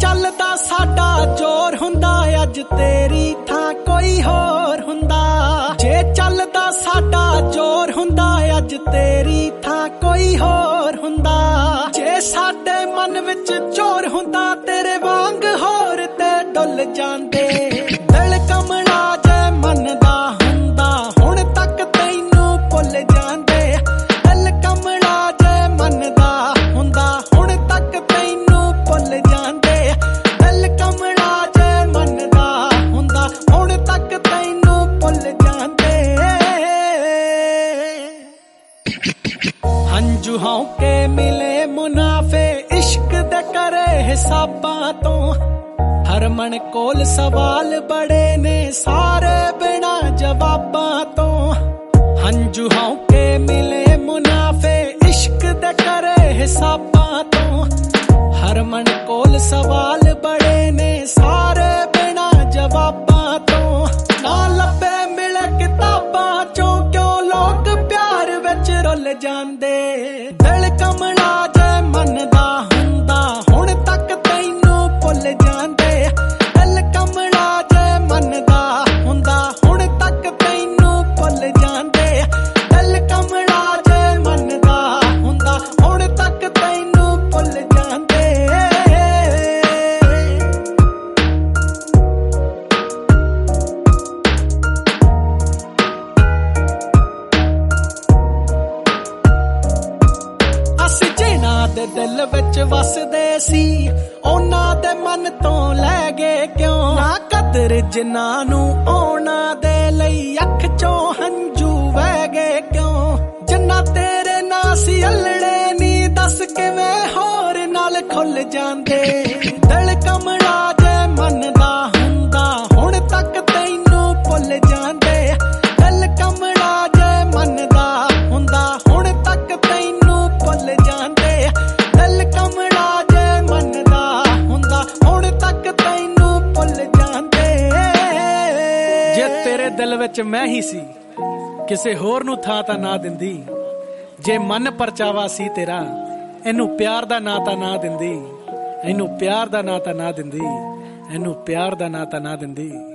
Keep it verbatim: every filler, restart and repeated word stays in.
ਚੱਲਦਾ ਸਾਡਾ ਜ਼ੋਰ ਹੁੰਦਾ ਅੱਜ ਤੇਰੀ ਥਾਂ ਕੋਈ ਹੋਰ ਹੁੰਦਾ। ਜੇ ਚੱਲਦਾ ਸਾਡਾ ਜ਼ੋਰ ਹੁੰਦਾ ਅੱਜ ਤੇਰੀ ਥਾਂ ਕੋਈ ਹੋਰ ਹੁੰਦਾ। ਜੇ ਸਾਡੇ ਮਨ ਵਿੱਚ ਜ਼ੋਰ ਹੁੰਦਾ ਤੇਰੇ ਵਾਂਗ ਹੋਰ ਤੇ ਡੁੱਲ ਜਾਂਦੇ। ਦਿਲ ਕਮਲਾ ਜੇ ਮੰਨਦਾ ਹੁੰਦਾ ਹੁਣ ਤੱਕ ਤੈਨੂੰ ਭੁੱਲ ਜਾਂਦੇ। ਦਿਲ ਕਮਲਾ ਜੇ ਮੰਨਦਾ ਹੁੰਦਾ ਹੁਣ ਤੱਕ ਤੈਨੂੰ ਭੁੱਲ ਜਾਂਦੇ। ਦਿਲ ਕਮਲਾ ਜੇ ਮੰਨਦਾ ਹੁੰਦਾ ਹੁਣ ਤੱਕ ਤੈਨੂੰ ਭੁੱਲ ਜਾਂਦੇ। ਹੰਝੂ ਹੌਕੇ ਮਿਲੇ ਮੁਨਾਫੇ ਇਸ਼ਕ ਦੇ ਕਰੇ ਹਿਸਾਬਾਂ ਤੋਂ। ਹਰਮਨ ਕੋਲ ਸਵਾਲ ਬੜੇ ਨੇ ਸਾਰੇ ਬਿਨਾ ਜਵਾਬਾਂ ਤੋਂ। ਹੰਝੂ ਹੌਕੇ ਮਿਲੇ ਮੁਨਾਫੇ ਇਸ਼ਕ ਦੇ ਕਰੇ ਹਿਸਾਬਾਂ ਤੋਂ। ਹਰਮਨ ਕੋਲ ਸਵਾਲ ਬੜੇ ਨੇ ਸਾਰੇ ਬਿਨਾ ਜਵਾਬਾਂ ਤੋਂ। ਨਾ ਲੱਭੇ ਮਿਲੇ ਕਿਤਾਬਾਂ ਚੋਂ ਕਿਉਂ ਲੋਕ ਪਿਆਰ ਵਿੱਚ ਰੁੱਲ ਜਾਂਦੇ। ਦਿਲ ਕਮਲਾ ਜੇ ਮੰਨਦਾ ਹੁੰਦਾ ਹੁਣ ਤੱਕ ਤੈਨੂੰ ਭੁੱਲ ਜਾਂਦੇ। ਦਿਲ ਕਮਲਾ ਜੇ ਮੰਨਦਾ ਹੁੰਦਾ ਹੁਣ ਤੱਕ ਤੈਨੂੰ ਭੁੱਲ ਜਾਂਦੇ। ਦਿਲ ਕਮਲਾ ਜੇ ਮੰਨਦਾ ਹੁੰਦਾ ਹੁਣ ਤੱਕ ਤੈਨੂੰ ਭੁੱਲ ਜਾਂਦੇ। ਅਸੀਂ ਜਿਨ੍ਹਾਂ ਦੇ ਦਿਲ ਵਿੱਚ ਵਸਦੇ ਸੀ ਉਹਨਾਂ ਦੇ ਮਨ ਤੋਂ ਲੈ ਗਏ ਕਿਉਂ। ਨਾ ਕਦਰ ਜਿਨ੍ਹਾਂ ਨੂੰ ਉਹਨਾਂ ਦੇ ਲਈ ਅੱਖ ਚੋਂ ਹੰਝੂ ਵਹਿ ਗਏ ਕਿਉਂ। ਜਿੰਨਾ ਤੇਰੇ ਨਾਂ ਸੀ ਅਲੜੇ ਨੀ ਦੱਸ ਕਿਵੇਂ ਹੋਰ ਨਾਲ ਖੁੱਲ ਜਾਂਦੇ। ਦਿਲ ਕਮਲਾ ਜੇ ਮੰਨਦਾ ਹੁੰਦਾ ਹੁਣ ਤੱਕ ਤੈਨੂੰ ਭੁੱਲ ਜਾਂਦੇ। ਦਿਲ ਕਮਲਾ ਜੇ ਮੰਨਦਾ ਹੁੰਦਾ ਹੁਣ ਤੱਕ ਤੈਨੂੰ ਭੁੱਲ ਜਾਂਦੇ। ਦਿਲ ਕਮਲਾ ਜੇ ਮੰਨਦਾ ਹੁੰਦਾ ਹੁਣ ਤੱਕ ਤੈਨੂੰ ਭੁੱਲ ਜਾਂਦੇ। ਜੇ ਤੇਰੇ ਦਿਲ ਵਿੱਚ ਮੈਂ ਹੀ ਸੀ ਕਿਸੇ ਹੋਰ ਨੂੰ ਥਾਂ ਤਾਂ ਨਾ ਦਿੰਦੀ। ਜੇ ਮਨ ਪਰਚਾਵਾ ਸੀ ਤੇਰਾ ਇਹਨੂੰ ਪਿਆਰ ਦਾ ਨਾਂ ਤਾਂ ਨਾ ਦਿੰਦੀ। ਇਹਨੂੰ ਪਿਆਰ ਦਾ ਨਾਂ ਤਾਂ ਨਾ ਦਿੰਦੀ। ਇਹਨੂੰ ਪਿਆਰ ਦਾ ਨਾਂ ਤਾਂ ਨਾ ਦਿੰਦੀ।